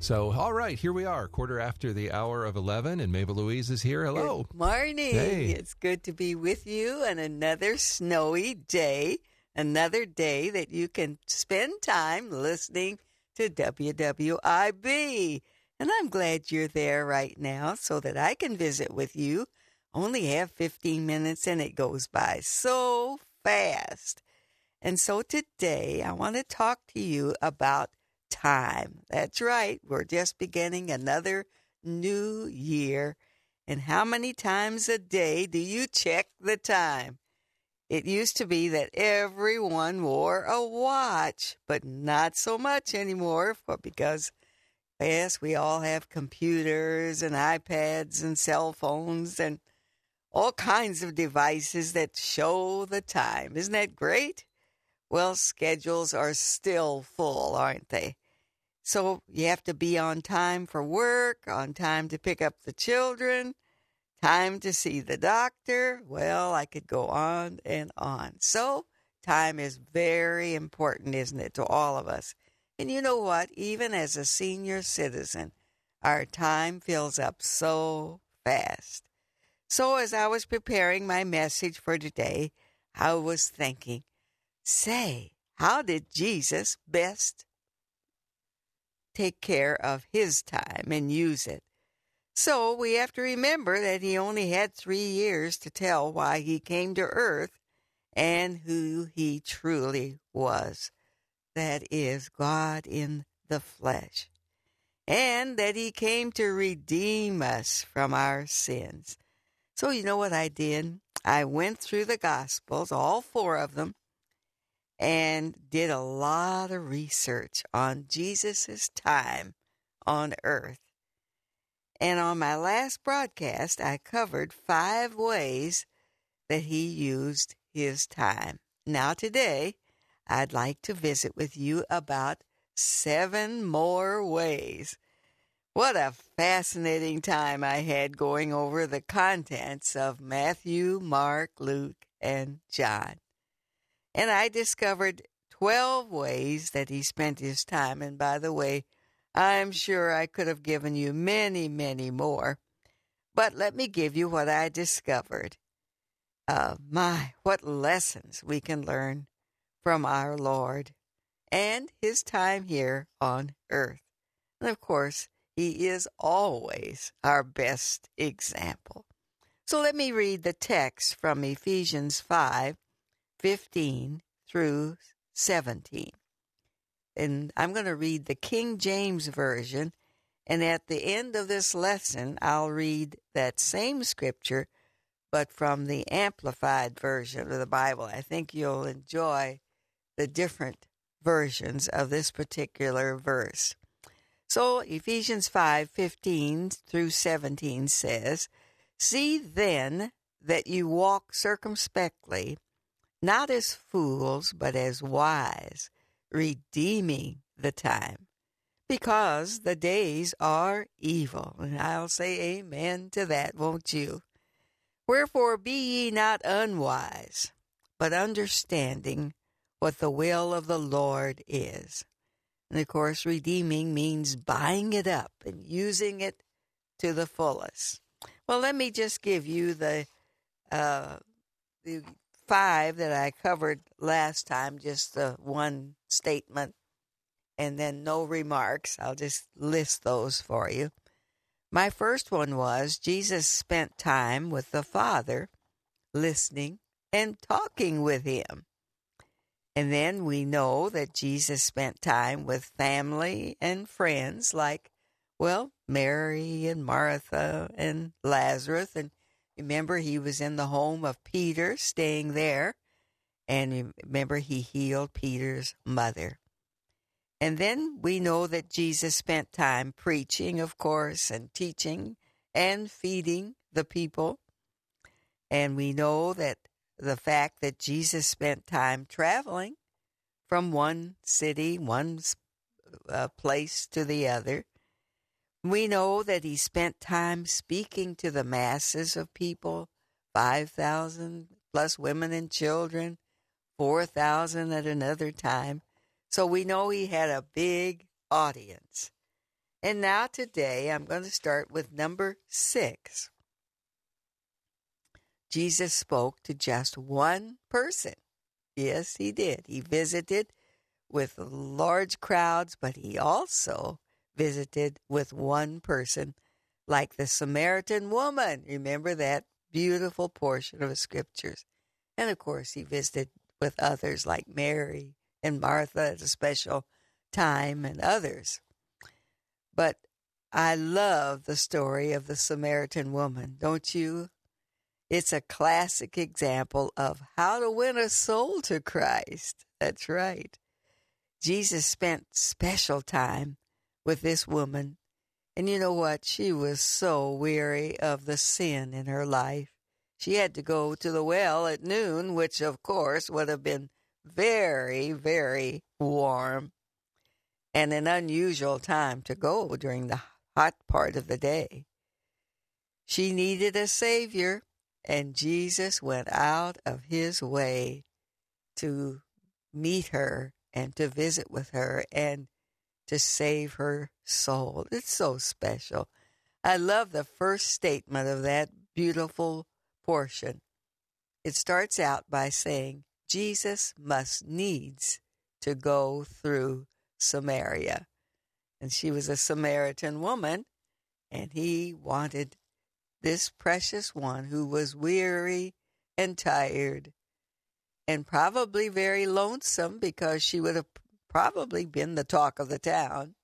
So, all right, here we are, quarter after the hour of 11, and Mabel Louise is here. Hello. Good morning. Hey. It's good to be with you on another snowy day, another day that you can spend time listening to WWIB. And I'm glad you're there right now so that I can visit with you. Only have 15 minutes and it goes by so fast. And so today I want to talk to you about time. That's right. We're just beginning another new year. And how many times a day do you check the time? It used to be that everyone wore a watch, but not so much anymore because, yes, we all have computers and iPads and cell phones and all kinds of devices that show the time. Isn't that great? Well, schedules are still full, aren't they? So you have to be on time for work, on time to pick up the children, time to see the doctor. Well, I could go on and on. So time is very important, isn't it, to all of us? And you know what? Even as a senior citizen, our time fills up so fast. So as I was preparing my message for today, I was thinking, say, how did Jesus best take care of his time and use it? So we have to remember that he only had 3 years to tell why he came to earth and who he truly was. That is God in the flesh. And that he came to redeem us from our sins. So you know what I did? I went through the Gospels, all 4 of them, and did a lot of research on Jesus' time on earth. And on my last broadcast, I covered 5 ways that he used his time. Now today, I'd like to visit with you about 7 more ways. What a fascinating time I had going over the contents of Matthew, Mark, Luke, and John. And I discovered 12 ways that he spent his time. And by the way, I'm sure I could have given you many, many more. But let me give you what I discovered. What lessons we can learn from our Lord and his time here on earth. And of course, he is always our best example. So let me read the text from Ephesians 5:15 through 17. And I'm going to read the King James Version. And at the end of this lesson, I'll read that same scripture, but from the Amplified Version of the Bible. I think you'll enjoy the different versions of this particular verse. So Ephesians 5:15 through 17 says, "See then that you walk circumspectly, not as fools, but as wise, redeeming the time, because the days are evil." And I'll say amen to that, won't you? "Wherefore be ye not unwise, but understanding what the will of the Lord is." And of course, redeeming means buying it up and using it to the fullest. Well, let me just give you the 5 that I covered last time, just the one statement, and then no remarks. I'll just list those for you. My first one was Jesus spent time with the Father, listening and talking with him. And then we know that Jesus spent time with family and friends like, well, Mary and Martha and Lazarus. And remember, he was in the home of Peter, staying there. And remember, he healed Peter's mother. And then we know that Jesus spent time preaching, of course, and teaching and feeding the people. And we know that the fact that Jesus spent time traveling from one city, one place to the other. We know that he spent time speaking to the masses of people, 5,000 plus women and children, 4,000 at another time. So we know he had a big audience. And now today I'm going to start with number 6. Jesus spoke to just one person. Yes, he did. He visited with large crowds, but he also visited with one person, like the Samaritan woman. Remember that beautiful portion of the scriptures. And of course, he visited with others like Mary and Martha at a special time and others. But I love the story of the Samaritan woman, don't you? It's a classic example of how to win a soul to Christ. That's right. Jesus spent special time with this woman. And you know what? She was so weary of the sin in her life. She had to go to the well at noon, which of course would have been very, very warm and an unusual time to go during the hot part of the day. She needed a Savior, and Jesus went out of his way to meet her and to visit with her and to save her soul. It's so special. I love the first statement of that beautiful portion. It starts out by saying, Jesus must needs to go through Samaria. And she was a Samaritan woman, and he wanted this precious one who was weary and tired and probably very lonesome because she would have probably been the talk of the town.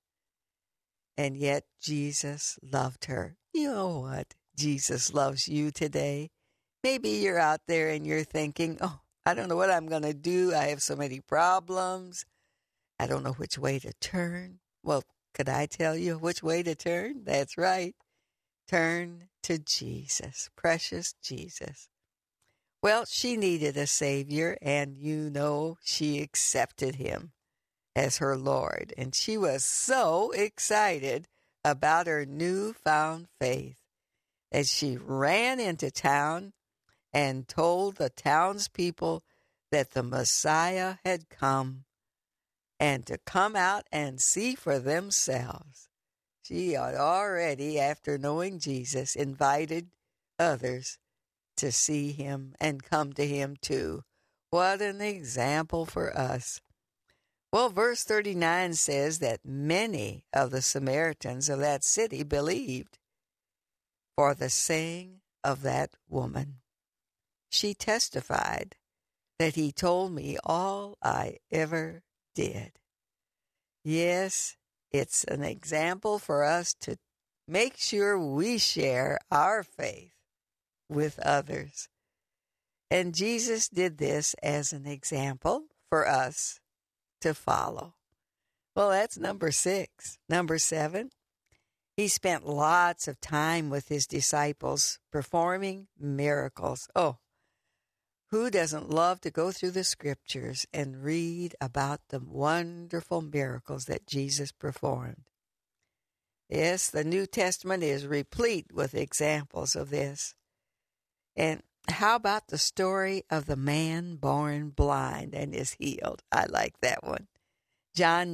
And yet Jesus loved her. You know what? Jesus loves you today. Maybe you're out there and you're thinking, oh, I don't know what I'm going to do. I have so many problems. I don't know which way to turn. Well, could I tell you which way to turn? That's right. Turn to Jesus, precious Jesus. Well, she needed a Savior, and you know she accepted him as her Lord. And she was so excited about her newfound faith that she ran into town and told the townspeople that the Messiah had come and to come out and see for themselves. She had already, after knowing Jesus, invited others to see him and come to him too. What an example for us. Well, verse 39 says that many of the Samaritans of that city believed for the saying of that woman. She testified that he told me all I ever did. Yes, it's an example for us to make sure we share our faith with others. And Jesus did this as an example for us to follow. Well, that's number 6. Number 7, he spent lots of time with his disciples performing miracles. Oh, who doesn't love to go through the scriptures and read about the wonderful miracles that Jesus performed? Yes, the New Testament is replete with examples of this. And how about the story of the man born blind and is healed? I like that one. John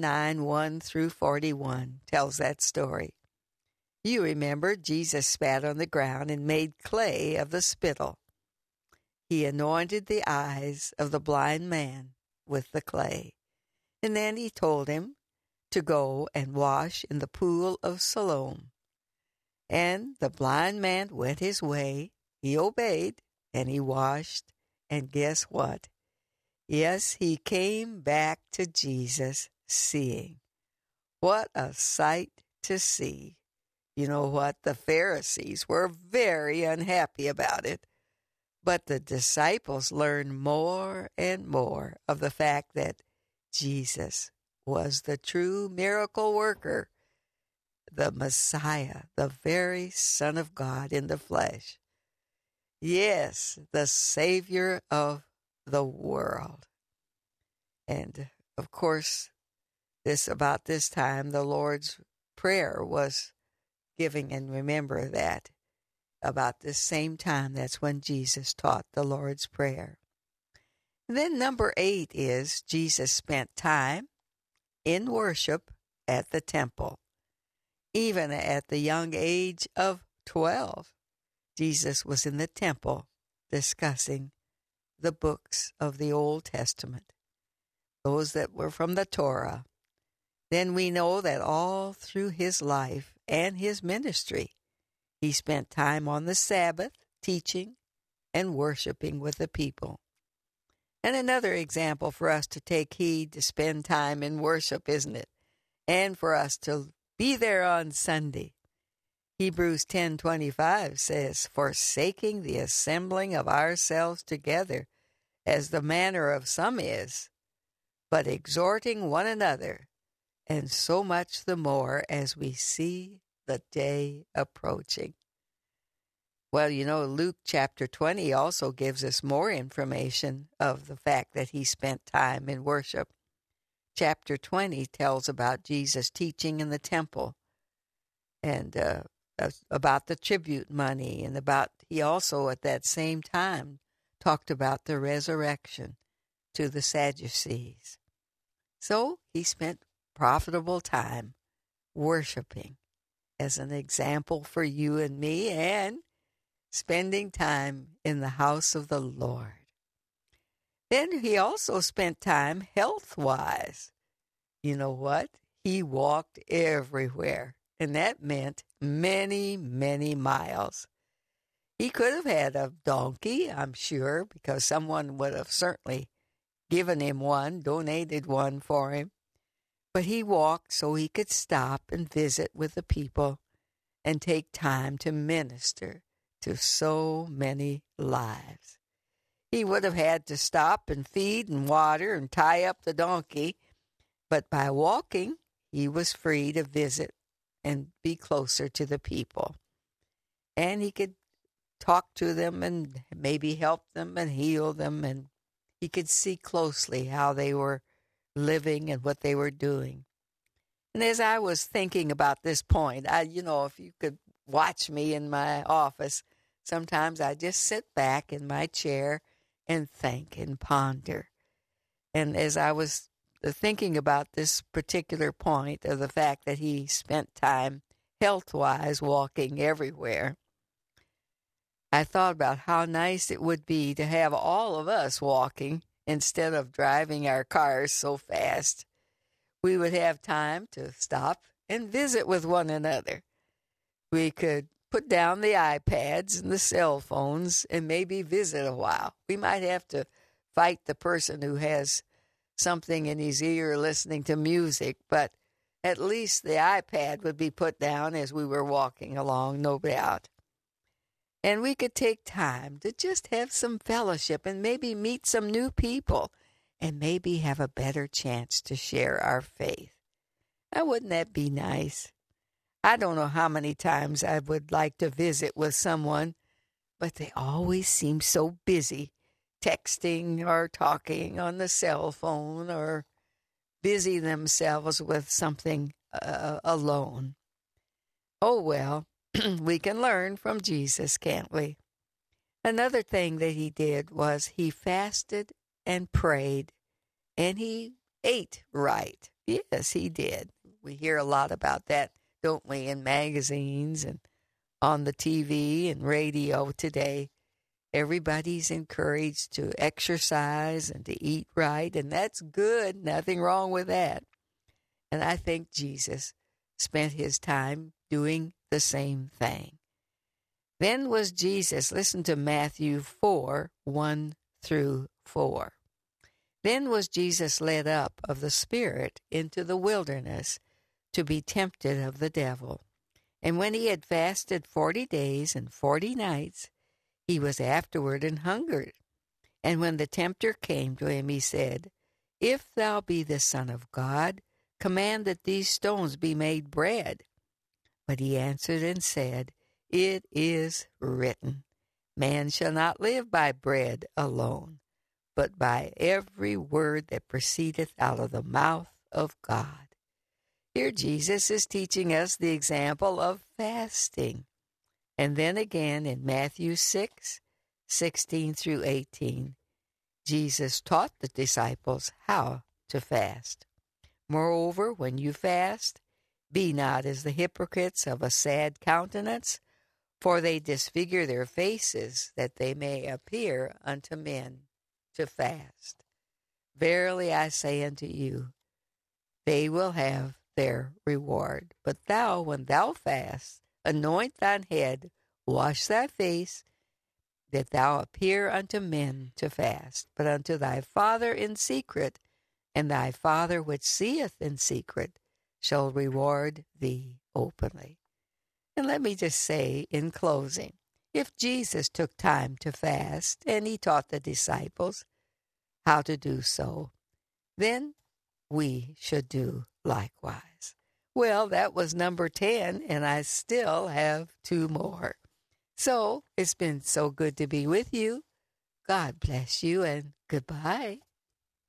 9:1-41 tells that story. You remember Jesus spat on the ground and made clay of the spittle. He anointed the eyes of the blind man with the clay. And then he told him to go and wash in the pool of Siloam. And the blind man went his way. He obeyed, and he washed. And guess what? Yes, he came back to Jesus seeing. What a sight to see. You know what? The Pharisees were very unhappy about it. But the disciples learned more and more of the fact that Jesus was the true miracle worker, the Messiah, the very Son of God in the flesh. Yes, the Savior of the world. And, of course, about this time, the Lord's Prayer was giving, and remember that. About this same time, that's when Jesus taught the Lord's Prayer. And then number 8 is Jesus spent time in worship at the temple. Even at the young age of 12, Jesus was in the temple discussing the books of the Old Testament, those that were from the Torah. Then we know that all through his life and his ministry, he spent time on the Sabbath teaching and worshiping with the people. And another example for us to take heed to spend time in worship, isn't it? And for us to be there on Sunday. Hebrews 10:25 says, "Forsaking the assembling of ourselves together, as the manner of some is, but exhorting one another, and so much the more as we see the day approaching." Well, Luke chapter 20 also gives us more information of the fact that he spent time in worship. Chapter 20 tells about Jesus teaching in the temple and about the tribute money, and he also at that same time talked about the resurrection to the Sadducees. So he spent profitable time worshiping as an example for you and me, and spending time in the house of the Lord. Then he also spent time health-wise. You know what? He walked everywhere, and that meant many, many miles. He could have had a donkey, I'm sure, because someone would have certainly given him one, donated one for him. But he walked so he could stop and visit with the people and take time to minister to so many lives. He would have had to stop and feed and water and tie up the donkey, but by walking, he was free to visit and be closer to the people. And he could talk to them and maybe help them and heal them, and he could see closely how they were living and what they were doing. And as I was thinking about this point, if you could watch me in my office, sometimes I just sit back in my chair and think and ponder. And as I was thinking about this particular point of the fact that he spent time health-wise walking everywhere, I thought about how nice it would be to have all of us walking instead of driving our cars so fast. We would have time to stop and visit with one another. We could put down the iPads and the cell phones and maybe visit a while. We might have to fight the person who has something in his ear listening to music, but at least the iPad would be put down as we were walking along, no doubt. And we could take time to just have some fellowship and maybe meet some new people and maybe have a better chance to share our faith. Now, wouldn't that be nice? I don't know how many times I would like to visit with someone, but they always seem so busy, texting or talking on the cell phone or busy themselves with something alone. Oh, well, we can learn from Jesus, can't we? Another thing that he did was he fasted and prayed, and he ate right. Yes, he did. We hear a lot about that, don't we, in magazines and on the TV and radio today. Everybody's encouraged to exercise and to eat right, and that's good. Nothing wrong with that. And I think Jesus spent his time doing the same thing. Then was Jesus, listen to Matthew 4, 1 through 4. Then was Jesus led up of the Spirit into the wilderness to be tempted of the devil. And when he had fasted 40 days and 40 nights, he was afterward and hungered. And when the tempter came to him, he said, If thou be the Son of God, command that these stones be made bread. But he answered and said, It is written, Man shall not live by bread alone, but by every word that proceedeth out of the mouth of God. Here Jesus is teaching us the example of fasting. And then again in Matthew 6, 16 through 18, Jesus taught the disciples how to fast. Moreover, when you fast, Be not as the hypocrites of a sad countenance, for they disfigure their faces, that they may appear unto men to fast. Verily I say unto you, they will have their reward. But thou, when thou fast, anoint thine head, wash thy face, that thou appear unto men to fast, but unto thy Father in secret, and thy Father which seeth in secret shall reward thee openly. And let me just say in closing, if Jesus took time to fast and he taught the disciples how to do so, then we should do likewise. Well, that was number 10, and I still have 2 more. So it's been so good to be with you. God bless you, and goodbye.